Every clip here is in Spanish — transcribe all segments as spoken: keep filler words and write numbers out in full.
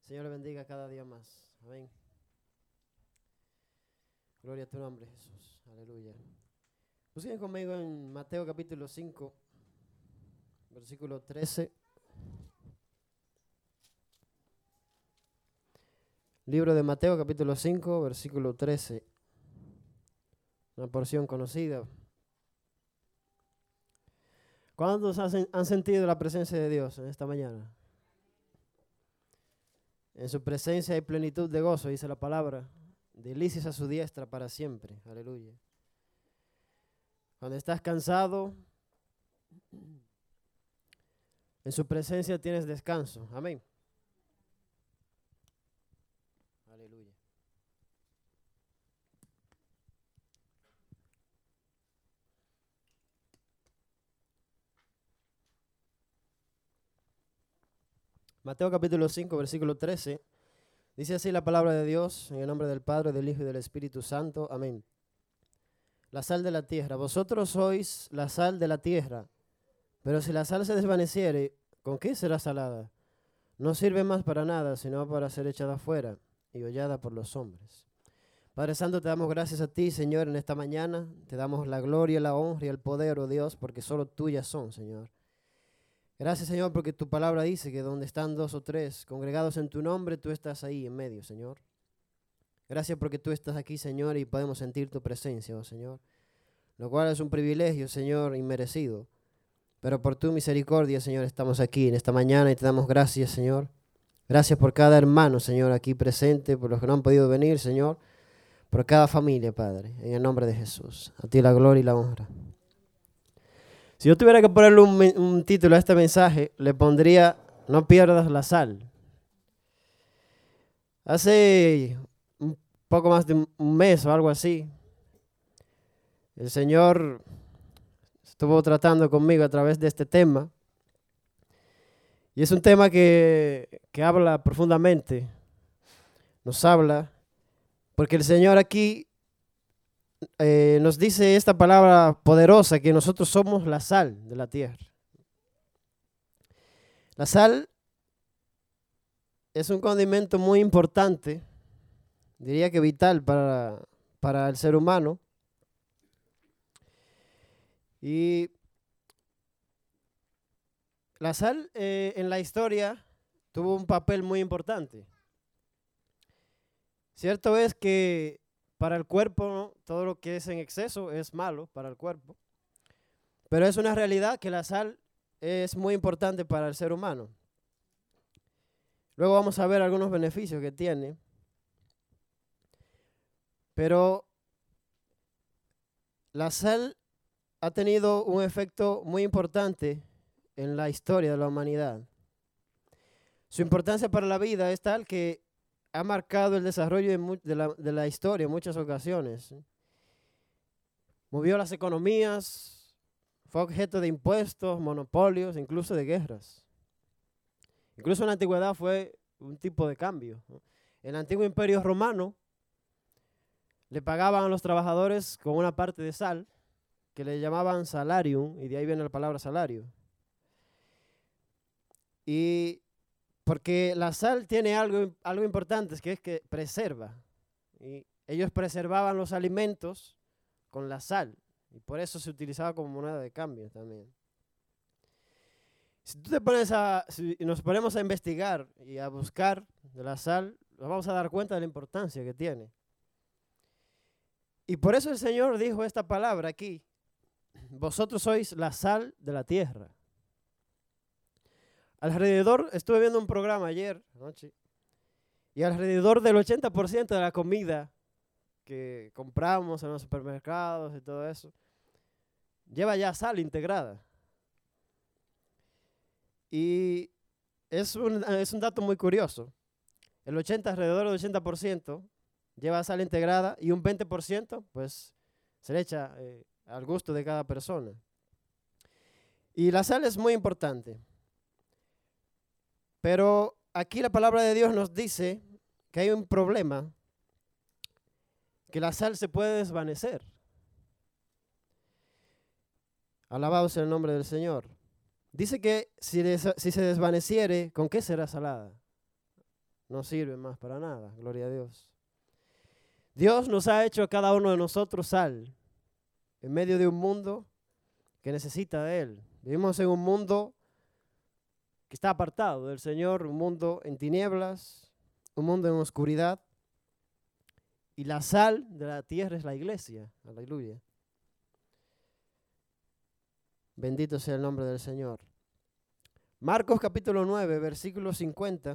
Señor le bendiga cada día más. Amén. Gloria a tu nombre, Jesús. Aleluya. Busquen conmigo en Mateo capítulo cinco, versículo trece. Libro de Mateo capítulo cinco, versículo trece. Una porción conocida. ¿Cuántos han, han sentido la presencia de Dios en esta mañana? En su presencia hay plenitud de gozo, dice la palabra. Delicias a su diestra para siempre. Aleluya. Cuando estás cansado, en su presencia tienes descanso. Amén. Aleluya. Mateo capítulo cinco, versículo trece. Dice así la palabra de Dios, en el nombre del Padre, del Hijo y del Espíritu Santo. Amén. La sal de la tierra. Vosotros sois la sal de la tierra, pero si la sal se desvaneciere, ¿con qué será salada? No sirve más para nada, sino para ser echada afuera y hollada por los hombres. Padre Santo, te damos gracias a ti, Señor, en esta mañana. Te damos la gloria, la honra y el poder, oh Dios, porque solo tuyas son, Señor. Gracias, Señor, porque tu palabra dice que donde están dos o tres congregados en tu nombre, tú estás ahí en medio, Señor. Gracias porque tú estás aquí, Señor, y podemos sentir tu presencia, oh Señor. Lo cual es un privilegio, Señor, inmerecido. Pero por tu misericordia, Señor, estamos aquí en esta mañana y te damos gracias, Señor. Gracias por cada hermano, Señor, aquí presente, por los que no han podido venir, Señor. Por cada familia, Padre, en el nombre de Jesús. A ti la gloria y la honra. Si yo tuviera que ponerle un, un título a este mensaje, le pondría No pierdas la sal. Hace un poco más de un mes o algo así, el Señor estuvo tratando conmigo a través de este tema. Y es un tema que, que habla profundamente, nos habla, porque el Señor aquí eh, nos dice esta palabra poderosa, que nosotros somos la sal de la tierra. La sal es un condimento muy importante, diría que vital para, para el ser humano. Y la sal eh, en la historia tuvo un papel muy importante. Cierto es que para el cuerpo todo lo que es en exceso es malo para el cuerpo, pero es una realidad que la sal es muy importante para el ser humano. Luego vamos a ver algunos beneficios que tiene, pero la sal ha tenido un efecto muy importante en la historia de la humanidad. Su importancia para la vida es tal que ha marcado el desarrollo de, de, la, de la historia en muchas ocasiones. Movió las economías, fue objeto de impuestos, monopolios, incluso de guerras. Incluso en la antigüedad fue un tipo de cambio. En el antiguo imperio romano le pagaban a los trabajadores con una parte de sal, que le llamaban salarium, y de ahí viene la palabra salario. Y porque la sal tiene algo, algo importante, que es que preserva. Y ellos preservaban los alimentos con la sal, y por eso se utilizaba como moneda de cambio también. Si tú te pones a, si nos ponemos a investigar y a buscar de la sal, nos vamos a dar cuenta de la importancia que tiene. Y por eso el Señor dijo esta palabra aquí: vosotros sois la sal de la tierra. Alrededor, estuve viendo un programa ayer anoche, y alrededor del ochenta por ciento de la comida que compramos en los supermercados y todo eso, lleva ya sal integrada. Y es un, es un dato muy curioso. El ochenta, alrededor del ochenta por ciento lleva sal integrada, y un veinte por ciento pues se le echa eh, al gusto de cada persona. Y la sal es muy importante. Pero aquí la palabra de Dios nos dice que hay un problema, que la sal se puede desvanecer. Alabado sea el nombre del Señor. Dice que si, des, si se desvaneciere, ¿con qué será salada? no sirve más para nada, gloria a Dios. Dios nos ha hecho a cada uno de nosotros sal en medio de un mundo que necesita de Él. Vivimos en un mundo que está apartado del Señor, un mundo en tinieblas, un mundo en oscuridad. Y la sal de la tierra es la iglesia. Aleluya. Bendito sea el nombre del Señor. Marcos capítulo nueve, versículo cincuenta.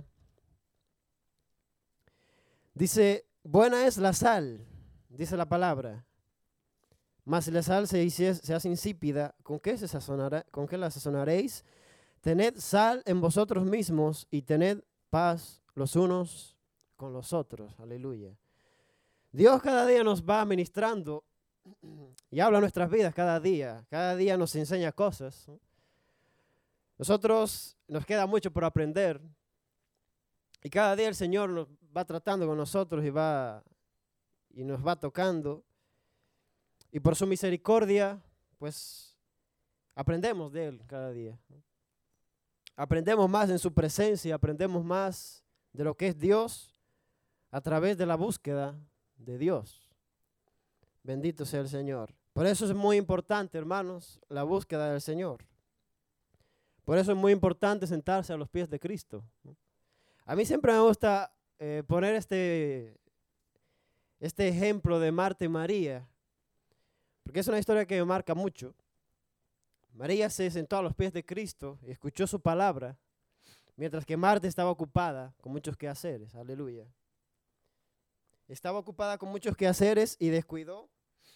Dice, buena es la sal, dice la palabra. Mas si la sal se, se hace insípida, ¿con qué, se sazonará, ¿con qué la sazonaréis? Tened sal en vosotros mismos y tened paz los unos con los otros. Aleluya. Dios cada día nos va ministrando y habla nuestras vidas cada día. Cada día nos enseña cosas. Nosotros nos queda mucho por aprender. Y cada día el Señor nos va tratando con nosotros y, va, y nos va tocando. Y por su misericordia, pues, aprendemos de Él cada día. Aprendemos más en su presencia, aprendemos más de lo que es Dios a través de la búsqueda de Dios. Bendito sea el Señor. Por eso es muy importante, hermanos, la búsqueda del Señor. Por eso es muy importante sentarse a los pies de Cristo. A mí siempre me gusta eh, poner este, este ejemplo de Marta y María, porque es una historia que me marca mucho. María se sentó a los pies de Cristo y escuchó su palabra, mientras que Marta estaba ocupada con muchos quehaceres. Aleluya. Estaba ocupada con muchos quehaceres y descuidó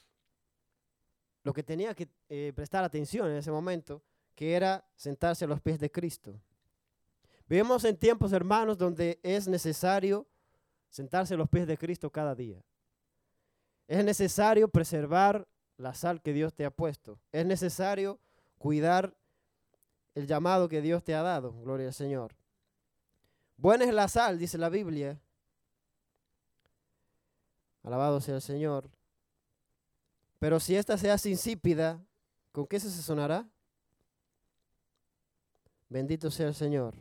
lo que tenía que eh, prestar atención en ese momento, que era sentarse a los pies de Cristo. Vivimos en tiempos, hermanos, donde es necesario sentarse a los pies de Cristo cada día. Es necesario preservar la sal que Dios te ha puesto. Es necesario cuidar el llamado que Dios te ha dado. Gloria al Señor. Buena es la sal, dice la Biblia. Alabado sea el Señor. Pero si ésta se hace insípida, ¿con qué se sazonará? Bendito sea el Señor.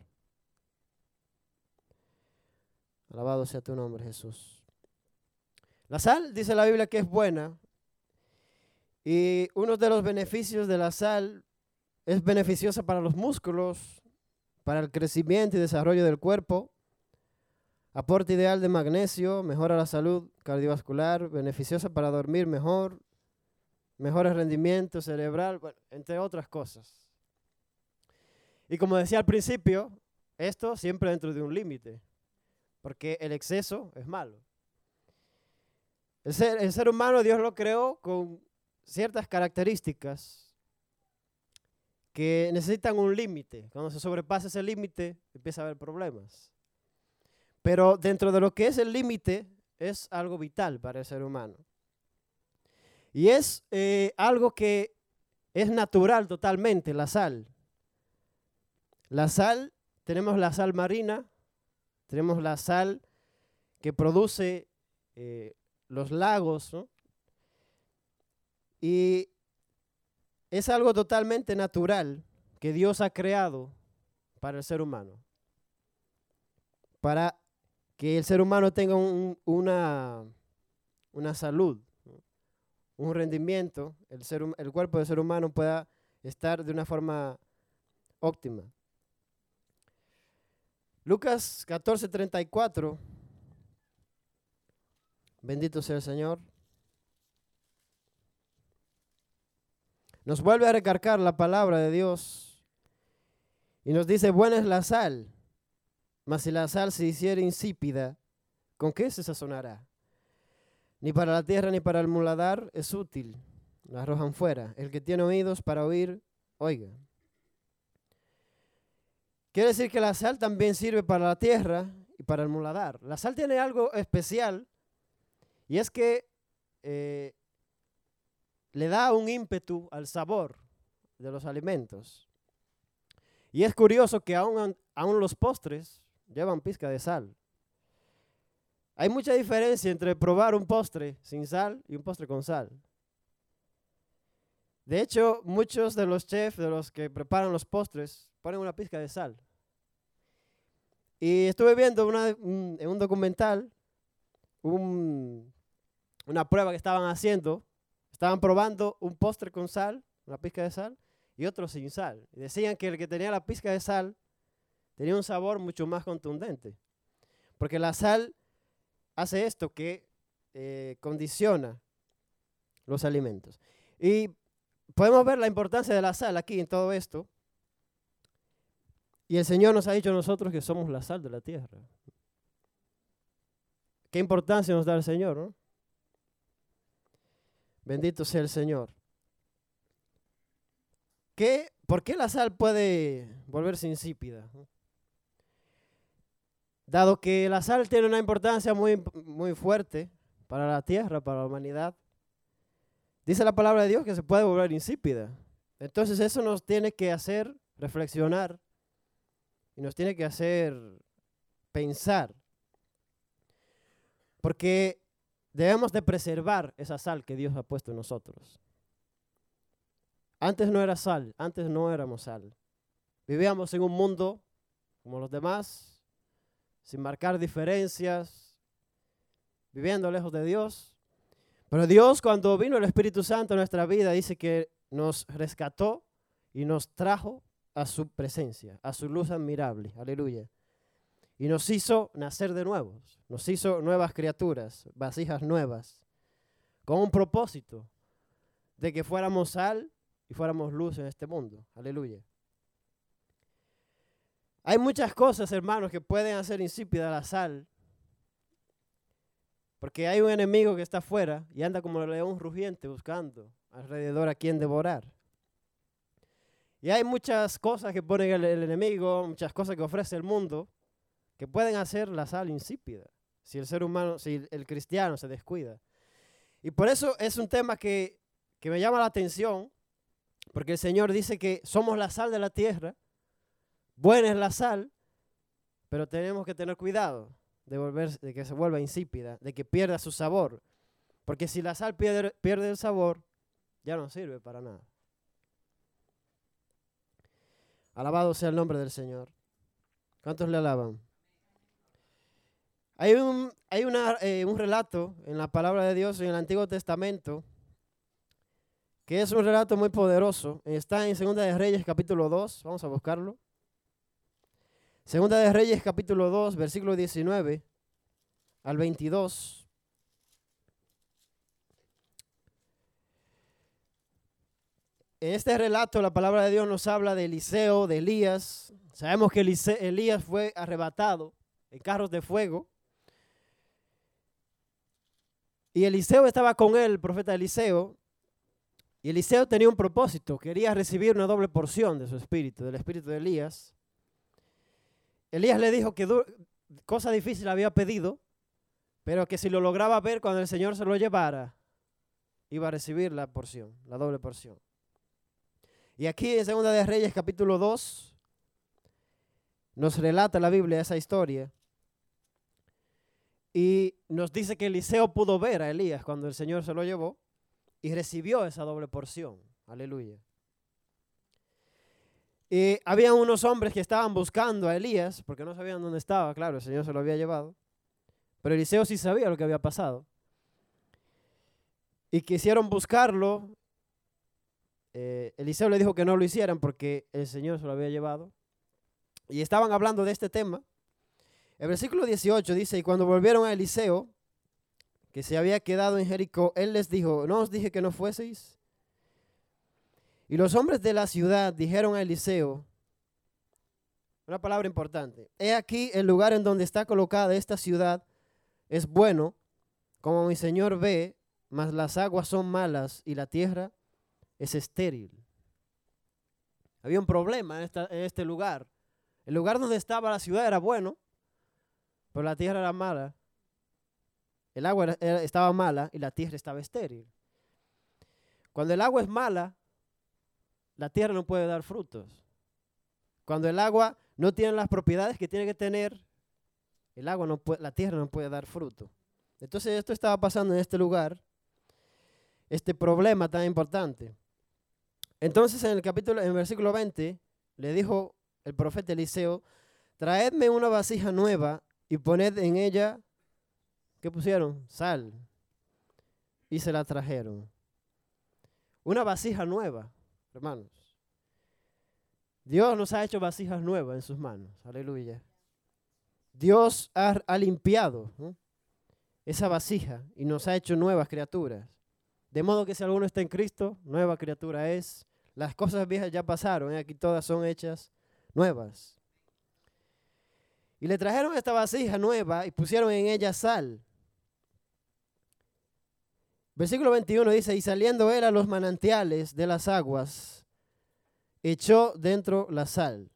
Alabado sea tu nombre, Jesús. La sal, dice la Biblia, que es buena. Y uno de los beneficios de la sal es beneficiosa para los músculos, para el crecimiento y desarrollo del cuerpo. Aporte ideal de magnesio, mejora la salud cardiovascular, beneficiosa para dormir mejor, mejora el rendimiento cerebral, bueno, entre otras cosas. Y como decía al principio, esto siempre dentro de un límite, porque el exceso es malo. El ser, el ser humano Dios lo creó con ciertas características que necesitan un límite. Cuando se sobrepasa ese límite, empieza a haber problemas. Pero dentro de lo que es el límite, es algo vital para el ser humano. Y es eh, algo que es natural totalmente, la sal. La sal, tenemos la sal marina, tenemos la sal que produce eh, los lagos, ¿no? Y es algo totalmente natural que Dios ha creado para el ser humano. Para que el ser humano tenga un, una, una salud, ¿no? Un rendimiento, el, ser, el cuerpo del ser humano pueda estar de una forma óptima. Lucas catorce, treinta y cuatro. Bendito sea el Señor. Nos vuelve a recargar la palabra de Dios y nos dice, buena es la sal, mas si la sal se hiciera insípida, ¿con qué se sazonará? Ni para la tierra ni para el muladar es útil, la arrojan fuera. El que tiene oídos para oír, oiga. Quiere decir que la sal también sirve para la tierra y para el muladar. La sal tiene algo especial y es que eh, le da un ímpetu al sabor de los alimentos. Y es curioso que aún, aún los postres llevan pizca de sal. Hay mucha diferencia entre probar un postre sin sal y un postre con sal. De hecho, muchos de los chefs, de los que preparan los postres, ponen una pizca de sal. Y estuve viendo una, un, en un documental un, una prueba que estaban haciendo. Estaban probando un postre con sal, una pizca de sal, y otro sin sal. Y decían que el que tenía la pizca de sal tenía un sabor mucho más contundente. Porque la sal hace esto que eh, condiciona los alimentos. Y podemos ver la importancia de la sal aquí en todo esto. Y el Señor nos ha dicho a nosotros que somos la sal de la tierra. Qué importancia nos da el Señor, ¿no? Bendito sea el Señor. ¿Qué, ¿Por qué la sal puede volverse insípida? Dado que la sal tiene una importancia muy, muy fuerte para la tierra, para la humanidad, dice la palabra de Dios que se puede volver insípida. Entonces eso nos tiene que hacer reflexionar y nos tiene que hacer pensar. Porque debemos de preservar esa sal que Dios ha puesto en nosotros. Antes no era sal, antes no éramos sal. Vivíamos en un mundo como los demás, sin marcar diferencias, viviendo lejos de Dios. Pero Dios, cuando vino el Espíritu Santo a nuestra vida, dice que nos rescató y nos trajo a su presencia, a su luz admirable. Aleluya. Y nos hizo nacer de nuevo, nos hizo nuevas criaturas, vasijas nuevas, con un propósito de que fuéramos sal y fuéramos luz en este mundo. Aleluya. Hay muchas cosas, hermanos, que pueden hacer insípida la sal, porque hay un enemigo que está afuera y anda como el león rugiente buscando alrededor a quien devorar. Y hay muchas cosas que pone el, el enemigo, muchas cosas que ofrece el mundo, que pueden hacer la sal insípida, si el ser humano, si el cristiano se descuida. Y por eso es un tema que, que me llama la atención, porque el Señor dice que somos la sal de la tierra, buena es la sal, pero tenemos que tener cuidado de, volver, de que se vuelva insípida, de que pierda su sabor, porque si la sal pierde, pierde el sabor, ya no sirve para nada. Alabado sea el nombre del Señor. ¿Cuántos le alaban? Hay un, hay una, eh, un relato en la palabra de Dios en el Antiguo Testamento que es un relato muy poderoso. Está en Segunda de Reyes capítulo dos, vamos a buscarlo. Segunda de Reyes capítulo dos, versículo diecinueve al veintidós. En este relato la palabra de Dios nos habla de Eliseo, de Elías. Sabemos que Elías fue arrebatado en carros de fuego. Y Eliseo estaba con él, el profeta Eliseo, y Eliseo tenía un propósito, quería recibir una doble porción de su espíritu, del espíritu de Elías. Elías le dijo que cosa difícil había pedido, pero que si lo lograba ver cuando el Señor se lo llevara, iba a recibir la porción, la doble porción. Y aquí en Segunda de Reyes capítulo dos, nos relata la Biblia esa historia. Y nos dice que Eliseo pudo ver a Elías cuando el Señor se lo llevó y recibió esa doble porción. Aleluya. Y había unos hombres que estaban buscando a Elías porque no sabían dónde estaba. Claro, el Señor se lo había llevado. Pero Eliseo sí sabía lo que había pasado. Y quisieron buscarlo. Eh, Eliseo le dijo que no lo hicieran porque el Señor se lo había llevado. Y estaban hablando de este tema. El versículo dieciocho dice, y cuando volvieron a Eliseo, que se había quedado en Jericó, él les dijo, ¿no os dije que no fueseis? Y los hombres de la ciudad dijeron a Eliseo, una palabra importante, he aquí el lugar en donde está colocada esta ciudad es bueno, como mi señor ve, mas las aguas son malas y la tierra es estéril. Había un problema en, esta, en este lugar. El lugar donde estaba la ciudad era bueno, pero la tierra era mala. El agua era, era, estaba mala y la tierra estaba estéril. Cuando el agua es mala, la tierra no puede dar frutos. Cuando el agua no tiene las propiedades que tiene que tener, el agua no puede, la tierra no puede dar fruto. Entonces esto estaba pasando en este lugar, este problema tan importante. Entonces en el capítulo, en el versículo veinte, le dijo el profeta Eliseo, traedme una vasija nueva y poned en ella, ¿qué pusieron? Sal. Y se la trajeron. Una vasija nueva, hermanos. Dios nos ha hecho vasijas nuevas en sus manos. Aleluya. Dios ha, ha limpiado, ¿no?, esa vasija y nos ha hecho nuevas criaturas. De modo que si alguno está en Cristo, nueva criatura es. Las cosas viejas ya pasaron, ¿eh? Aquí todas son hechas nuevas. Y le trajeron esta vasija nueva y pusieron en ella sal. Versículo veintiuno dice, y saliendo él a los manantiales de las aguas, echó dentro la sal.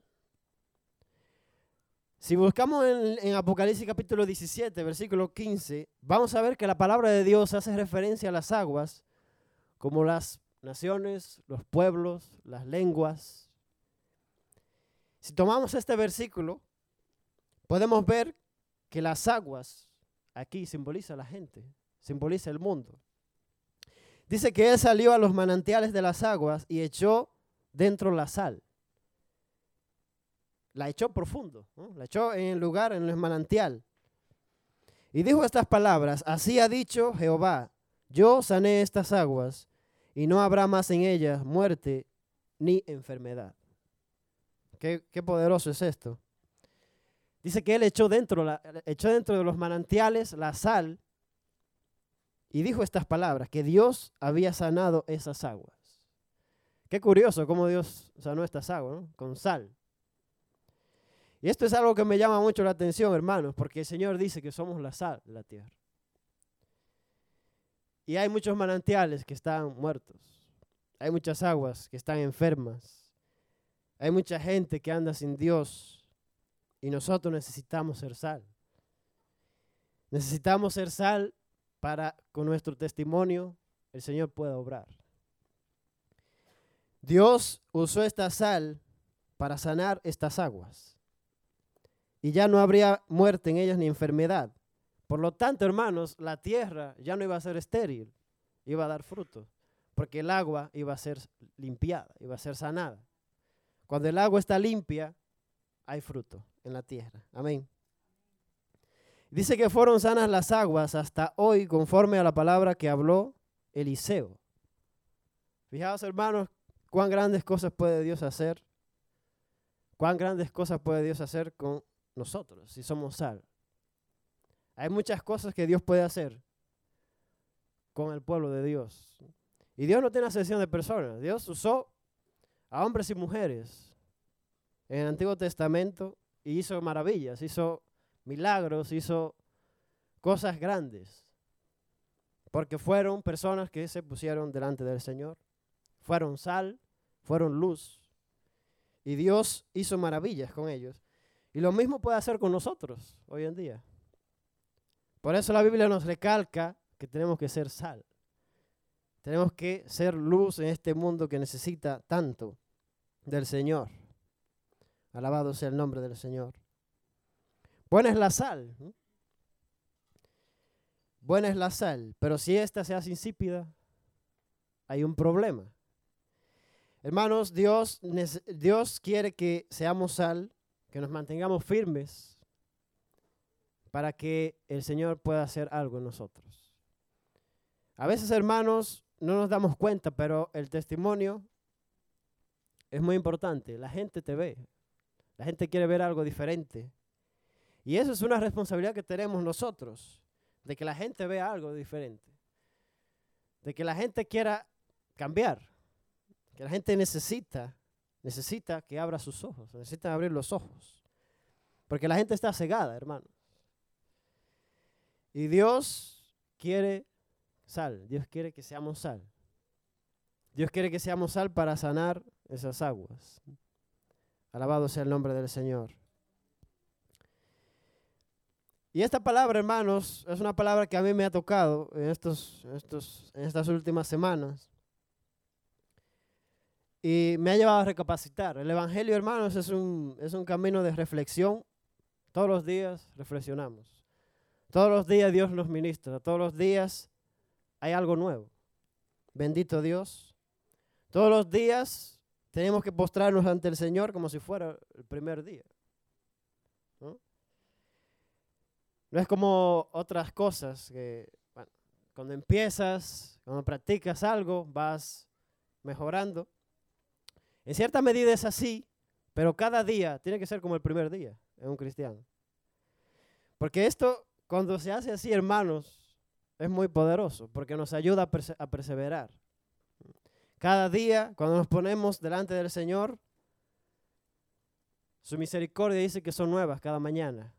Si buscamos en, en Apocalipsis capítulo diecisiete, versículo quince, vamos a ver que la palabra de Dios hace referencia a las aguas como las naciones, los pueblos, las lenguas. Si tomamos este versículo, podemos ver que las aguas aquí simboliza a la gente, simboliza el mundo. Dice que él salió a los manantiales de las aguas y echó dentro la sal. La echó profundo, ¿no? La echó en el lugar, en el manantial. Y dijo estas palabras, así ha dicho Jehová, yo sané estas aguas y no habrá más en ellas muerte ni enfermedad. Qué, qué poderoso es esto. Dice que él echó dentro, la, echó dentro de los manantiales la sal y dijo estas palabras, que Dios había sanado esas aguas. Qué curioso cómo Dios sanó estas aguas, ¿no? Con sal. Y esto es algo que me llama mucho la atención, hermanos, porque el Señor dice que somos la sal de la tierra. Y hay muchos manantiales que están muertos. Hay muchas aguas que están enfermas. Hay mucha gente que anda sin Dios. Y nosotros necesitamos ser sal. Necesitamos ser sal para, con nuestro testimonio, el Señor pueda obrar. Dios usó esta sal para sanar estas aguas. Y ya no habría muerte en ellas ni enfermedad. Por lo tanto, hermanos, la tierra ya no iba a ser estéril, iba a dar fruto, porque el agua iba a ser limpiada, iba a ser sanada. Cuando el agua está limpia, hay fruto en la tierra. Amén. Dice que fueron sanas las aguas hasta hoy, conforme a la palabra que habló Eliseo. Fijaos, hermanos, cuán grandes cosas puede Dios hacer, cuán grandes cosas puede Dios hacer con nosotros, si somos sal. Hay muchas cosas que Dios puede hacer con el pueblo de Dios. Y Dios no tiene acepción de personas. Dios usó a hombres y mujeres en el Antiguo Testamento y hizo maravillas, hizo milagros, hizo cosas grandes. Porque fueron personas que se pusieron delante del Señor. Fueron sal, fueron luz. Y Dios hizo maravillas con ellos. Y lo mismo puede hacer con nosotros hoy en día. Por eso la Biblia nos recalca que tenemos que ser sal. Tenemos que ser luz en este mundo que necesita tanto del Señor. Alabado sea el nombre del Señor. Buena es la sal. ¿no? Buena es la sal, pero si ésta se hace insípida, hay un problema. Hermanos, Dios, Dios quiere que seamos sal, que nos mantengamos firmes para que el Señor pueda hacer algo en nosotros. A veces, hermanos, no nos damos cuenta, pero el testimonio es muy importante. La gente te ve. La gente quiere ver algo diferente. Y eso es una responsabilidad que tenemos nosotros, de que la gente vea algo diferente. De que la gente quiera cambiar. Que la gente necesita Necesita que abra sus ojos, necesita abrir los ojos. Porque la gente está cegada, hermanos. Y Dios quiere sal, Dios quiere que seamos sal. Dios quiere que seamos sal para sanar esas aguas. Alabado sea el nombre del Señor. Y esta palabra, hermanos, es una palabra que a mí me ha tocado en, estos, estos, en estas últimas semanas. Y me ha llevado a recapacitar. El Evangelio, hermanos, es un, es un camino de reflexión. Todos los días reflexionamos. Todos los días Dios nos ministra. Todos los días hay algo nuevo. Bendito Dios. Todos los días tenemos que postrarnos ante el Señor como si fuera el primer día. No es como otras cosas que, bueno, cuando empiezas, cuando practicas algo, vas mejorando. En cierta medida es así, pero cada día tiene que ser como el primer día en un cristiano. Porque esto, cuando se hace así, hermanos, es muy poderoso, porque nos ayuda a, perse a perseverar. Cada día, cuando nos ponemos delante del Señor, su misericordia dice que son nuevas cada mañana.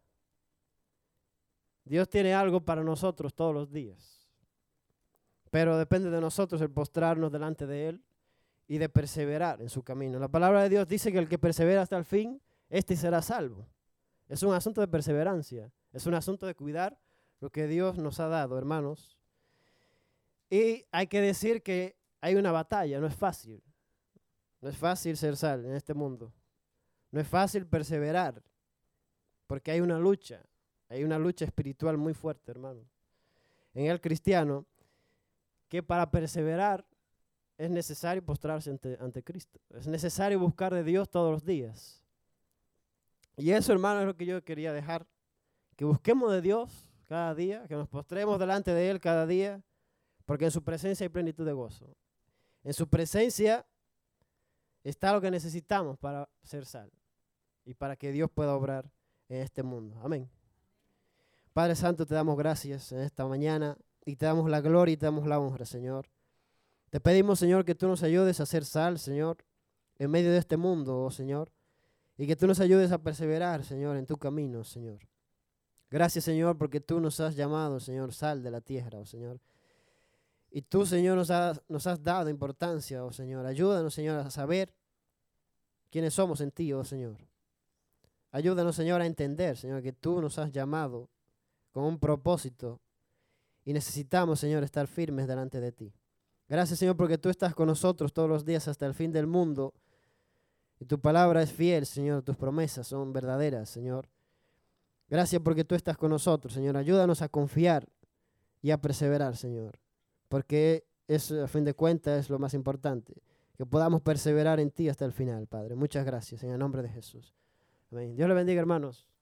Dios tiene algo para nosotros todos los días, pero depende de nosotros el postrarnos delante de Él y de perseverar en su camino. La palabra de Dios dice que el que persevera hasta el fin, éste será salvo. Es un asunto de perseverancia, es un asunto de cuidar lo que Dios nos ha dado, hermanos. Y hay que decir que hay una batalla, no es fácil. No es fácil ser sal en este mundo. No es fácil perseverar, porque hay una lucha. Hay una lucha espiritual muy fuerte, hermano, en el cristiano, que para perseverar es necesario postrarse ante, ante Cristo. Es necesario buscar de Dios todos los días. Y eso, hermano, es lo que yo quería dejar. Que busquemos de Dios cada día, que nos postremos delante de Él cada día, porque en su presencia hay plenitud de gozo. En su presencia está lo que necesitamos para ser sal y para que Dios pueda obrar en este mundo. Amén. Padre Santo, te damos gracias en esta mañana y te damos la gloria y te damos la honra, Señor. Te pedimos, Señor, que tú nos ayudes a ser sal, Señor, en medio de este mundo, oh Señor, y que tú nos ayudes a perseverar, Señor, en tu camino, Señor. Gracias, Señor, porque tú nos has llamado, Señor, sal de la tierra, oh Señor. Y tú, Señor, nos has, nos has dado importancia, oh Señor. Ayúdanos, Señor, a saber quiénes somos en ti, oh Señor. Ayúdanos, Señor, a entender, Señor, que tú nos has llamado con un propósito y necesitamos, Señor, estar firmes delante de ti. Gracias, Señor, porque tú estás con nosotros todos los días hasta el fin del mundo y tu palabra es fiel, Señor, tus promesas son verdaderas, Señor. Gracias porque tú estás con nosotros, Señor. Ayúdanos a confiar y a perseverar, Señor, porque eso, a fin de cuentas, es lo más importante, que podamos perseverar en ti hasta el final, Padre. Muchas gracias, en el nombre de Jesús. Amén. Dios le bendiga, hermanos.